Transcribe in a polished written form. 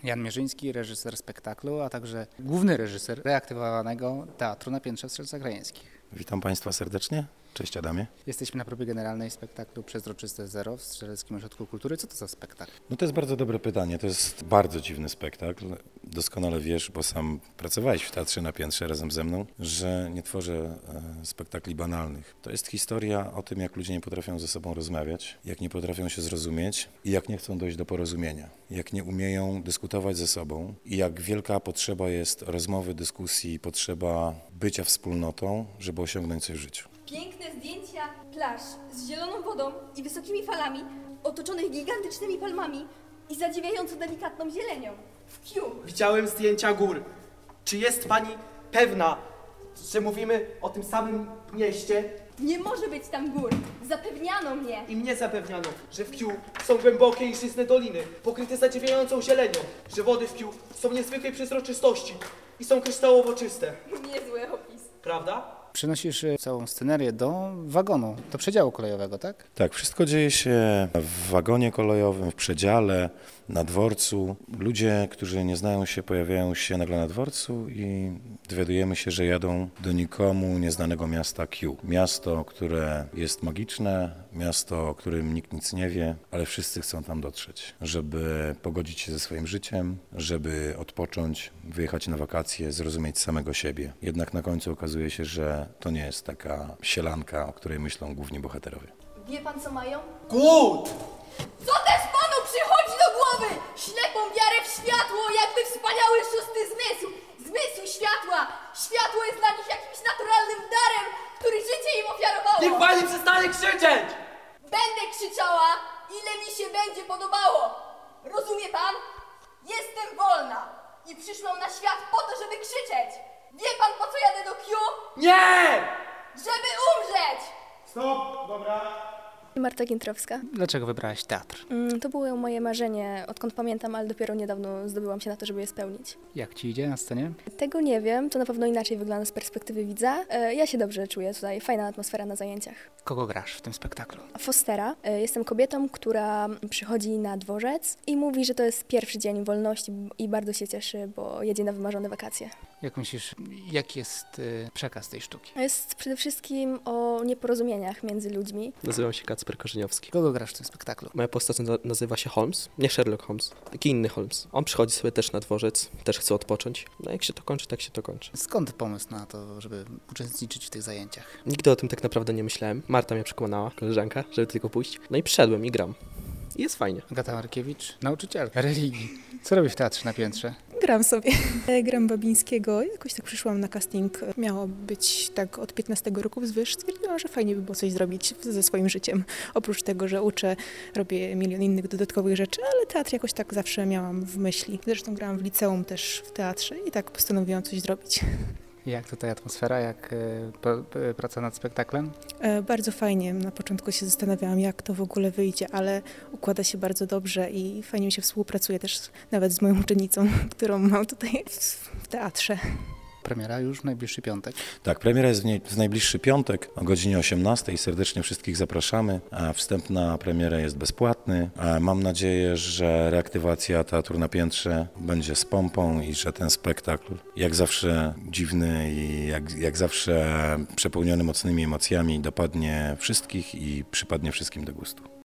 Jan Mierzyński, reżyser spektaklu, a także główny reżyser reaktywowanego Teatru na Piętrze w Strzelcach Krajeńskich. Witam Państwa serdecznie. Cześć Adamie. Jesteśmy na próbie generalnej spektaklu Przezroczyste Zero w Strzeleckim Ośrodku Kultury. Co to za spektakl? No to jest bardzo dobre pytanie. To jest bardzo dziwny spektakl. Doskonale wiesz, bo sam pracowałeś w Teatrze na Piętrze razem ze mną, że nie tworzę spektakli banalnych. To jest historia o tym, jak ludzie nie potrafią ze sobą rozmawiać, jak nie potrafią się zrozumieć i jak nie chcą dojść do porozumienia. Jak nie umieją dyskutować ze sobą i jak wielka potrzeba jest rozmowy, dyskusji, potrzeba bycia wspólnotą, żeby osiągnąć coś w życiu. Piękne zdjęcia plaż z zieloną wodą i wysokimi falami, otoczonych gigantycznymi palmami i zadziwiająco delikatną zielenią. W Kew. Widziałem zdjęcia gór. Czy jest pani pewna, że mówimy o tym samym mieście? Nie może być tam gór. Zapewniano mnie. I mnie zapewniano, że w Kew są głębokie i żyzne doliny, pokryte zadziwiającą zielenią, że wody w Kew są niezwykłej przezroczystości i są kryształowo czyste. Niezły opis. Prawda? Przenosisz całą scenerię do wagonu, do przedziału kolejowego, tak? Tak, wszystko dzieje się w wagonie kolejowym, w przedziale, na dworcu. Ludzie, którzy nie znają się, pojawiają się nagle na dworcu i dowiadujemy się, że jadą do nikomu nieznanego miasta Kew. Miasto, które jest magiczne, miasto, o którym nikt nic nie wie, ale wszyscy chcą tam dotrzeć, żeby pogodzić się ze swoim życiem, żeby odpocząć, wyjechać na wakacje, zrozumieć samego siebie. Jednak na końcu okazuje się, że to nie jest taka sielanka, o której myślą główni bohaterowie. Wie pan co mają? Głód! Co też panu przychodzi do głowy? Ślepą wiarę w światło, jakby wspaniały szósty zmysł. Zmysł światła. Światło jest dla nich jakimś naturalnym darem, który życie im ofiarowało. Niech pani przestanie krzyczeć! Będę krzyczała, ile mi się będzie podobało. Rozumie pan? Jestem wolna i przyszłam na świat po to, żeby krzyczeć. Wie pan, po co jadę do Kew? Nie! Żeby umrzeć! Stop, dobra. Marta Gintrowska. Dlaczego wybrałaś teatr? To było moje marzenie, odkąd pamiętam, ale dopiero niedawno zdobyłam się na to, żeby je spełnić. Jak ci idzie na scenie? Tego nie wiem, to na pewno inaczej wygląda z perspektywy widza. Ja się dobrze czuję tutaj, fajna atmosfera na zajęciach. Kogo grasz w tym spektaklu? Fostera. Jestem kobietą, która przychodzi na dworzec i mówi, że to jest pierwszy dzień wolności i bardzo się cieszy, bo jedzie na wymarzone wakacje. Jak myślisz, jaki jest przekaz tej sztuki? Jest przede wszystkim o nieporozumieniach między ludźmi. Nazywam się Kacper Korzeniowski. Kogo grasz w tym spektaklu? Moja postać nazywa się Holmes, nie Sherlock Holmes, taki inny Holmes. On przychodzi sobie też na dworzec, też chce odpocząć. No jak się to kończy, tak się to kończy. Skąd pomysł na to, żeby uczestniczyć w tych zajęciach? Nigdy o tym tak naprawdę nie myślałem. Marta mnie przekonała, koleżanka, żeby tylko pójść. No i przyszedłem i gram. I jest fajnie. Agata Markiewicz, nauczycielka religii. Co robi w Teatrze na Piętrze? Gram sobie. Gram Babińskiego. Jakoś tak przyszłam na casting. Miało być tak od 15 roku wzwyż. Stwierdziłam, że fajnie by było coś zrobić ze swoim życiem. Oprócz tego, że uczę, robię milion innych dodatkowych rzeczy, ale teatr jakoś tak zawsze miałam w myśli. Zresztą grałam w liceum też w teatrze i tak postanowiłam coś zrobić. Jak tutaj atmosfera, jak praca nad spektaklem? Bardzo fajnie. Na początku się zastanawiałam, jak to w ogóle wyjdzie, ale układa się bardzo dobrze i fajnie mi się współpracuje też nawet z moją uczennicą, którą mam tutaj w teatrze. Premiera już w najbliższy piątek. Tak, premiera jest w najbliższy piątek o godzinie 18. Serdecznie wszystkich zapraszamy. A wstęp na premierę jest bezpłatny. A mam nadzieję, że reaktywacja Teatru na Piętrze będzie z pompą i że ten spektakl, jak zawsze dziwny i jak zawsze przepełniony mocnymi emocjami, dopadnie wszystkich i przypadnie wszystkim do gustu.